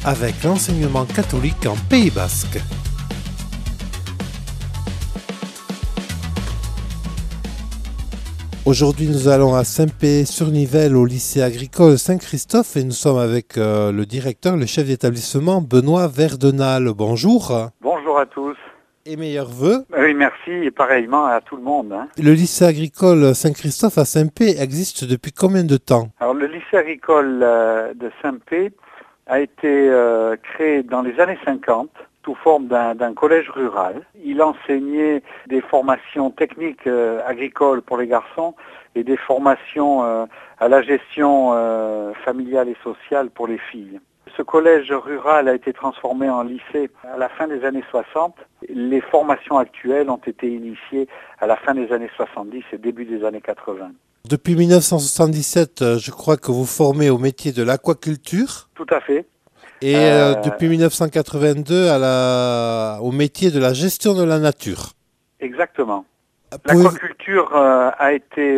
avec l'enseignement catholique en Pays Basque. Aujourd'hui, nous allons à Saint-Pé-sur-Nivelle au lycée agricole Saint-Christophe et nous sommes avec le directeur, le chef d'établissement, Benoît Verdenal. Bonjour. Bonjour à tous. Et meilleurs vœux. Oui, merci et pareillement à tout le monde. Le lycée agricole Saint-Christophe à Saint-Pé existe depuis combien de temps? Alors le lycée agricole de Saint-Pé a été créé dans les années 50 sous forme d'un collège rural. Il enseignait des formations techniques agricoles pour les garçons et des formations à la gestion familiale et sociale pour les filles. Ce collège rural a été transformé en lycée à la fin des années 60. Les formations actuelles ont été initiées à la fin des années 70 et début des années 80. Depuis 1977, je crois que vous formez au métier de l'aquaculture. Tout à fait. Et depuis 1982 au métier de la gestion de la nature. Exactement. L'aquaculture a été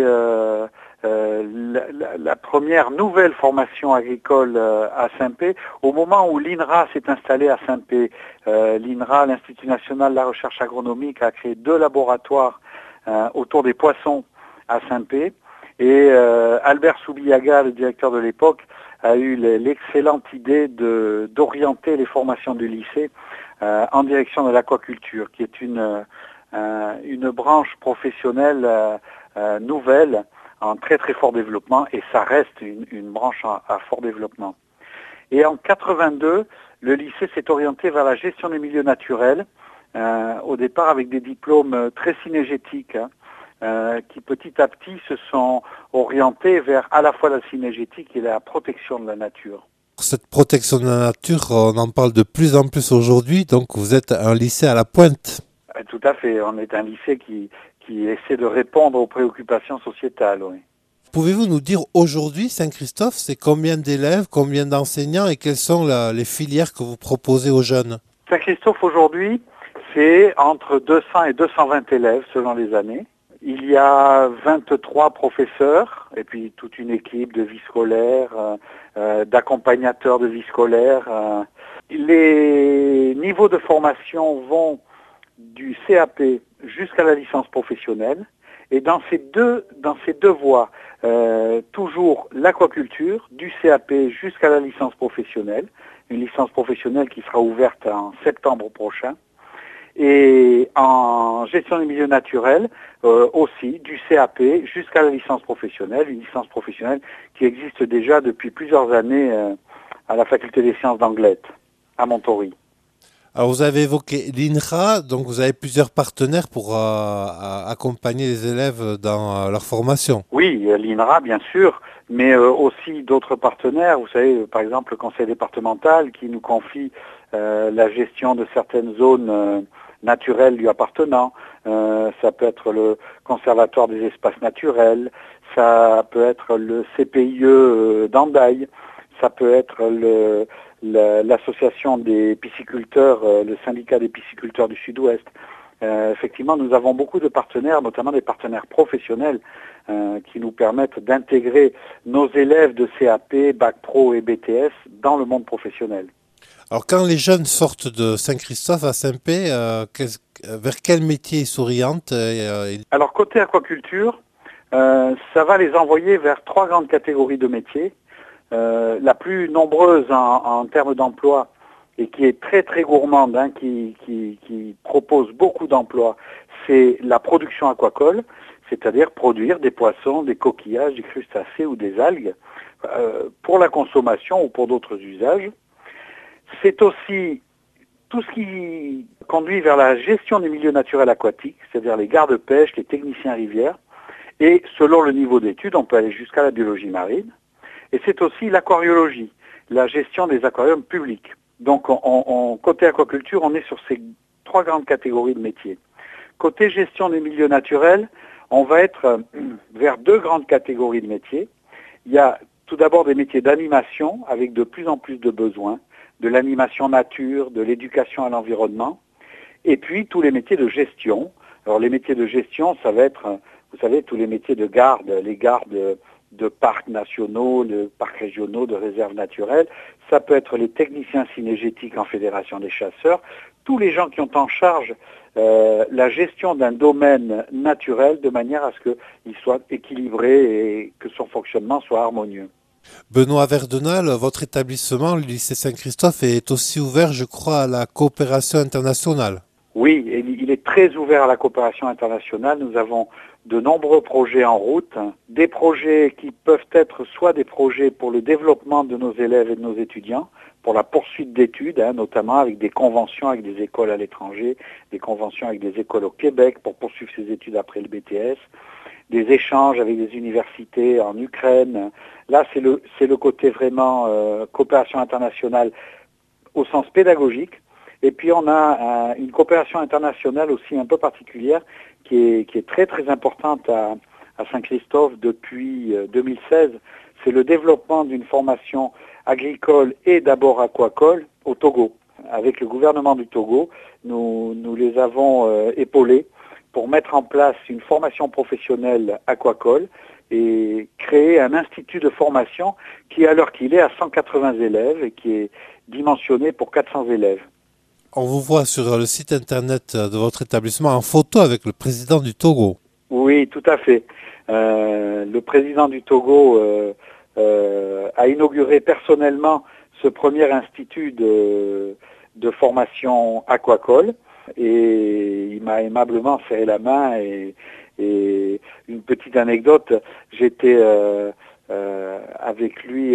la première nouvelle formation agricole à Saint-Pé. Au moment où l'INRA s'est installé à Saint-Pé, l'INRA, l'Institut national de la recherche agronomique, a créé 2 laboratoires autour des poissons à Saint-Pé. Et Albert Soubillaga, le directeur de l'époque, a eu l'excellente idée d'orienter les formations du lycée en direction de l'aquaculture, qui est une branche professionnelle nouvelle en très très fort développement, et ça reste une branche à fort développement. Et en 82, le lycée s'est orienté vers la gestion des milieux naturels, au départ avec des diplômes très synégétiques, qui petit à petit se sont orientés vers à la fois la synégétique et la protection de la nature. Cette protection de la nature, on en parle de plus en plus aujourd'hui, donc vous êtes un lycée à la pointe. Tout à fait, on est un lycée qui essaie de répondre aux préoccupations sociétales. Oui. Pouvez-vous nous dire aujourd'hui, Saint-Christophe, c'est combien d'élèves, combien d'enseignants et quelles sont les filières que vous proposez aux jeunes? Saint-Christophe aujourd'hui, c'est entre 200 et 220 élèves selon les années. Il y a 23 professeurs et puis toute une équipe de vie scolaire, d'accompagnateurs de vie scolaire. Les niveaux de formation vont du CAP jusqu'à la licence professionnelle. Et dans ces deux voies, toujours l'aquaculture, du CAP jusqu'à la licence professionnelle, une licence professionnelle qui sera ouverte en septembre prochain. Et en gestion des milieux naturels, aussi du CAP jusqu'à la licence professionnelle, une licence professionnelle qui existe déjà depuis plusieurs années à la faculté des sciences d'Anglet, à Montory. Alors vous avez évoqué l'INRA, donc vous avez plusieurs partenaires pour accompagner les élèves dans leur formation. Oui, l'INRA bien sûr, mais aussi d'autres partenaires. Vous savez, par exemple le conseil départemental qui nous confie la gestion de certaines zones naturelles lui appartenant. Ça peut être le conservatoire des espaces naturels, ça peut être le CPIE d'Andaille, ça peut être l'association des pisciculteurs, le syndicat des pisciculteurs du Sud-Ouest. Effectivement, nous avons beaucoup de partenaires, notamment des partenaires professionnels qui nous permettent d'intégrer nos élèves de CAP, Bac Pro et BTS dans le monde professionnel. Alors quand les jeunes sortent de Saint-Christophe à Saint-Pé, vers quel métier ils s'orientent Alors côté aquaculture, ça va les envoyer vers 3 grandes catégories de métiers. La plus nombreuse en termes d'emploi et qui est très très gourmande, qui propose beaucoup d'emplois, c'est la production aquacole, c'est-à-dire produire des poissons, des coquillages, des crustacés ou des algues pour la consommation ou pour d'autres usages. C'est aussi tout ce qui conduit vers la gestion des milieux naturels aquatiques, c'est-à-dire les gardes-pêche, les techniciens rivières, et selon le niveau d'études, on peut aller jusqu'à la biologie marine. Et c'est aussi l'aquariologie, la gestion des aquariums publics. Donc côté aquaculture, on est sur ces 3 grandes catégories de métiers. Côté gestion des milieux naturels, on va être vers 2 grandes catégories de métiers. Il y a tout d'abord des métiers d'animation avec de plus en plus de besoins, de l'animation nature, de l'éducation à l'environnement, et puis tous les métiers de gestion. Alors les métiers de gestion, ça va être, vous savez, tous les métiers de garde, les gardes de parcs nationaux, de parcs régionaux, de réserves naturelles. Ça peut être les techniciens cinégétiques en Fédération des chasseurs, tous les gens qui ont en charge la gestion d'un domaine naturel de manière à ce qu'il soit équilibré et que son fonctionnement soit harmonieux. Benoît Verdenal, votre établissement, le lycée Saint-Christophe, est aussi ouvert, je crois, à la coopération internationale. Oui, il est très ouvert à la coopération internationale. Nous avons de nombreux projets en route, des projets qui peuvent être soit des projets pour le développement de nos élèves et de nos étudiants, pour la poursuite d'études, notamment avec des conventions avec des écoles à l'étranger, des conventions avec des écoles au Québec pour poursuivre ses études après le BTS, des échanges avec des universités en Ukraine. Là, c'est le côté vraiment coopération internationale au sens pédagogique. Et puis on a une coopération internationale aussi un peu particulière qui est très très importante à Saint-Christophe depuis 2016. C'est le développement d'une formation agricole et d'abord aquacole au Togo. Avec le gouvernement du Togo, nous les avons épaulés pour mettre en place une formation professionnelle aquacole et créer un institut de formation qui, à l'heure qu'il est, à 180 élèves et qui est dimensionné pour 400 élèves. On vous voit sur le site internet de votre établissement en photo avec le président du Togo. Oui, tout à fait. Le président du Togo a inauguré personnellement ce premier institut de formation aquacole et il m'a aimablement serré la main et une petite anecdote, j'étais avec lui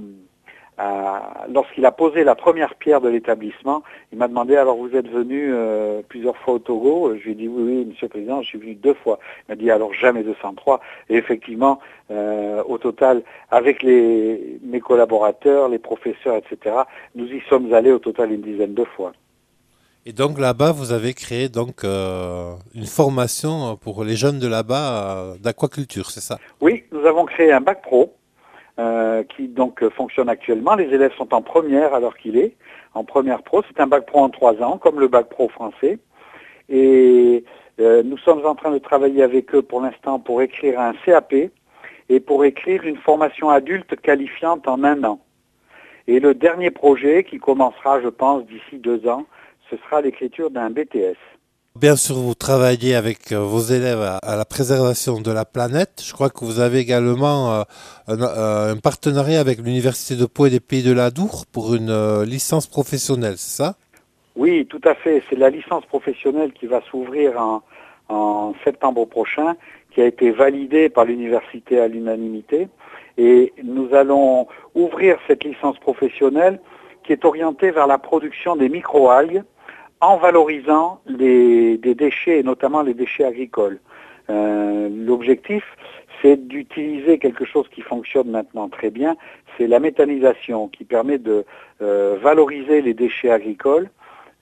lorsqu'il a posé la première pierre de l'établissement. Il m'a demandé, alors vous êtes venu plusieurs fois au Togo? Je lui ai dit oui, monsieur le président, je suis venu 2 fois. Il m'a dit alors jamais 203. Et effectivement, au total, avec mes collaborateurs, les professeurs, etc., nous y sommes allés au total une dizaine de fois. Et donc là-bas, vous avez créé donc une formation pour les jeunes de là-bas d'aquaculture, c'est ça? Oui, nous avons créé un bac pro qui donc fonctionne actuellement. Les élèves sont en première alors qu'il est, en première pro. C'est un bac pro en 3 ans, comme le bac pro français. Et nous sommes en train de travailler avec eux pour l'instant pour écrire un CAP et pour écrire une formation adulte qualifiante en 1 an. Et le dernier projet qui commencera, je pense, d'ici 2 ans, ce sera l'écriture d'un BTS. Bien sûr, vous travaillez avec vos élèves à la préservation de la planète. Je crois que vous avez également un partenariat avec l'Université de Pau et des Pays de l'Adour pour une licence professionnelle, c'est ça? Oui, tout à fait. C'est la licence professionnelle qui va s'ouvrir en septembre prochain, qui a été validée par l'université à l'unanimité. Et nous allons ouvrir cette licence professionnelle qui est orientée vers la production des microalgues en valorisant des déchets, et notamment les déchets agricoles. L'objectif, c'est d'utiliser quelque chose qui fonctionne maintenant très bien, c'est la méthanisation qui permet de valoriser les déchets agricoles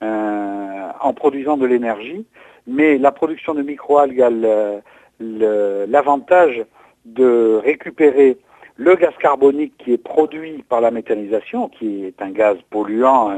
en produisant de l'énergie. Mais la production de microalgues a l'avantage de récupérer le gaz carbonique qui est produit par la méthanisation, qui est un gaz polluant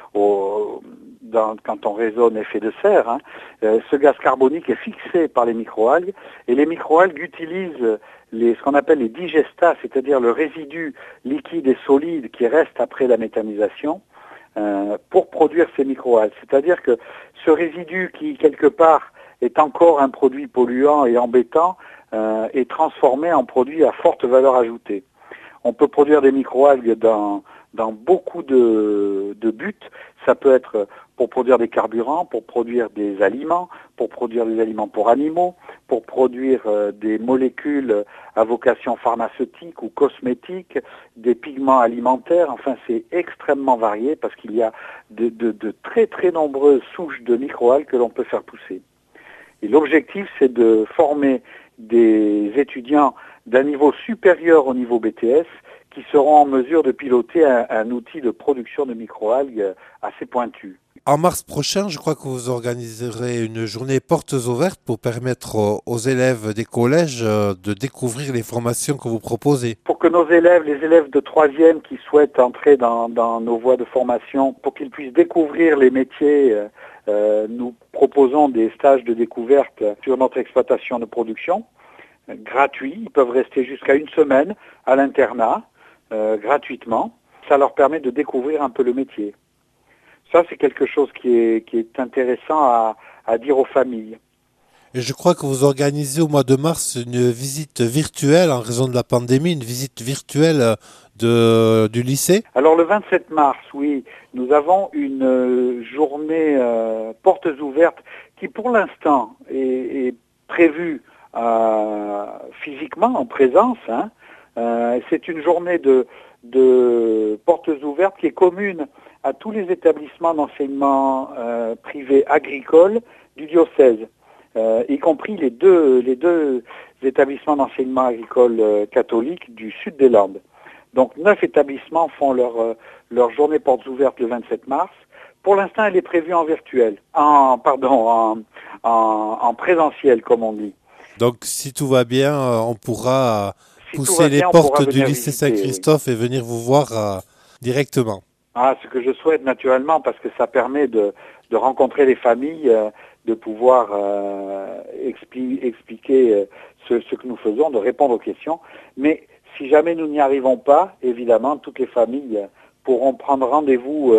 quand on raisonne effet de serre. Ce gaz carbonique est fixé par les microalgues et les microalgues utilisent ce qu'on appelle les digestats, c'est-à-dire le résidu liquide et solide qui reste après la méthanisation pour produire ces microalgues. C'est-à-dire que ce résidu qui, quelque part, est encore un produit polluant et embêtant, est transformé en produit à forte valeur ajoutée. On peut produire des microalgues dans beaucoup de buts. Ça peut être pour produire des carburants, pour produire des aliments pour animaux, pour produire des molécules à vocation pharmaceutique ou cosmétique, des pigments alimentaires. Enfin, c'est extrêmement varié parce qu'il y a de très très nombreuses souches de microalgues que l'on peut faire pousser. Et l'objectif, c'est de former des étudiants d'un niveau supérieur au niveau BTS qui seront en mesure de piloter un outil de production de microalgues assez pointu. En mars prochain, je crois que vous organiserez une journée portes ouvertes pour permettre aux élèves des collèges de découvrir les formations que vous proposez. Pour que nos élèves, les élèves de 3e qui souhaitent entrer dans nos voies de formation, pour qu'ils puissent découvrir les métiers, nous proposons des stages de découverte sur notre exploitation de production. gratuit. Ils peuvent rester jusqu'à une semaine à l'internat, gratuitement. Ça leur permet de découvrir un peu le métier. Ça, c'est quelque chose qui est intéressant à dire aux familles. Et je crois que vous organisez au mois de mars une visite virtuelle en raison de la pandémie, une visite virtuelle du lycée. Alors le 27 mars, oui, nous avons une journée portes ouvertes qui pour l'instant est prévue physiquement, en présence. C'est une journée de portes ouvertes qui est commune à tous les établissements d'enseignement privés agricoles du diocèse. Y compris les deux établissements d'enseignement agricole catholiques du sud des Landes. Donc 9 établissements font leur journée portes ouvertes le 27 mars. Pour l'instant, elle est prévue en virtuel, en présentiel, comme on dit. Donc si tout va bien, on pourra pousser les portes du lycée Saint-Christophe et venir vous voir directement. Ah, ce que je souhaite naturellement, parce que ça permet de rencontrer les familles, de pouvoir expliquer ce que nous faisons, de répondre aux questions. Mais si jamais nous n'y arrivons pas, évidemment, toutes les familles pourront prendre rendez-vous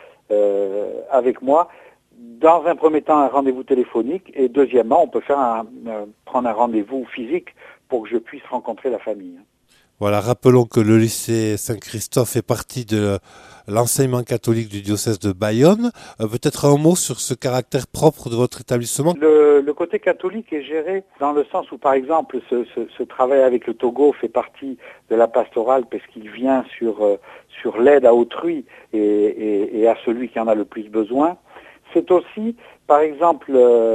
avec moi. Dans un premier temps, un rendez-vous téléphonique, et deuxièmement, on peut prendre un rendez-vous physique pour que je puisse rencontrer la famille. Voilà, rappelons que le lycée Saint-Christophe fait partie de l'enseignement catholique du diocèse de Bayonne. Peut-être un mot sur ce caractère propre de votre établissement? Le côté catholique est géré dans le sens où, par exemple, ce travail avec le Togo fait partie de la pastorale parce qu'il vient sur l'aide à autrui et à celui qui en a le plus besoin. C'est aussi, par exemple,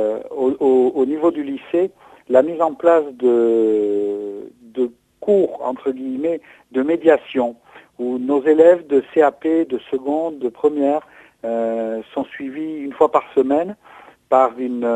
au niveau du lycée, la mise en place de cours, entre guillemets, de médiation, où nos élèves de CAP, de seconde, de première sont suivis une fois par semaine par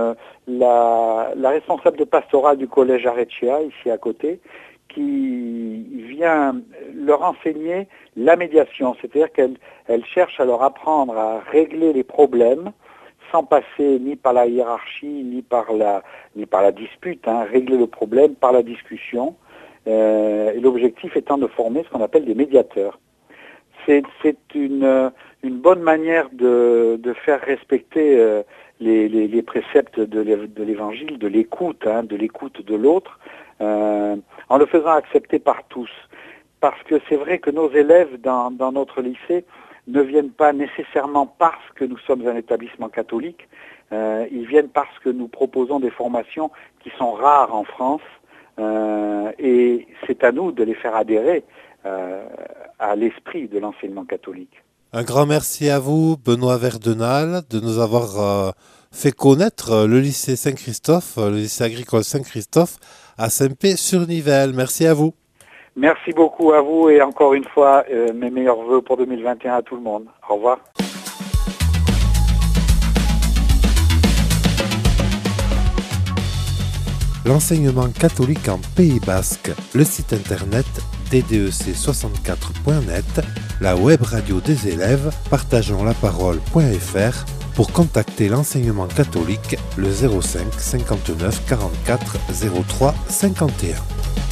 la responsable de pastorale du collège Areccia, ici à côté, qui vient leur enseigner la médiation, c'est-à-dire qu'elle cherche à leur apprendre à régler les problèmes sans passer ni par la hiérarchie, ni par la dispute, régler le problème par la discussion. Et l'objectif étant de former ce qu'on appelle des médiateurs. C'est une bonne manière de faire respecter les préceptes de l'évangile, de l'écoute de l'autre, en le faisant accepter par tous. Parce que c'est vrai que nos élèves dans notre lycée ne viennent pas nécessairement parce que nous sommes un établissement catholique, ils viennent parce que nous proposons des formations qui sont rares en France, et c'est à nous de les faire adhérer à l'esprit de l'enseignement catholique. Un grand merci à vous, Benoît Verdenal, de nous avoir fait connaître le lycée Saint-Christophe, le lycée agricole Saint-Christophe à Saint-Pé-sur-Nivelle. Merci à vous. Merci beaucoup à vous et encore une fois, mes meilleurs vœux pour 2021 à tout le monde. Au revoir. L'enseignement catholique en Pays Basque, le site internet ddec64.net, la web radio des élèves, partageonslaparole.fr. Pour contacter l'enseignement catholique, le 05 59 44 03 51.